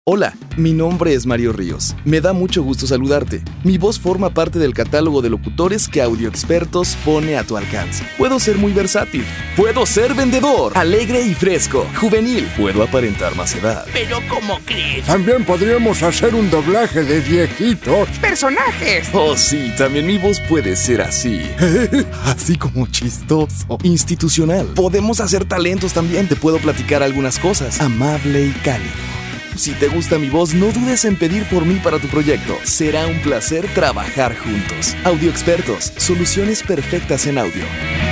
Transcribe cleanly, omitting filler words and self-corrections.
Hola, mi nombre es Mario Ríos. Me da mucho gusto saludarte. Mi voz forma parte del catálogo de locutores que Audioexpertos pone a tu alcance. Puedo ser muy versátil. Puedo ser vendedor, alegre y fresco, juvenil. Puedo aparentar más edad. ¿Pero cómo crees? También podríamos hacer un doblaje de viejitos. ¡Personajes! Oh, sí, también mi voz puede ser así. Así como chistoso. Institucional. Podemos hacer talentos también. Te puedo platicar algunas cosas. Amable y cálido. Si te gusta mi voz, no dudes en pedir por mí para tu proyecto. Será un placer trabajar juntos. Audioexpertos, soluciones perfectas en audio.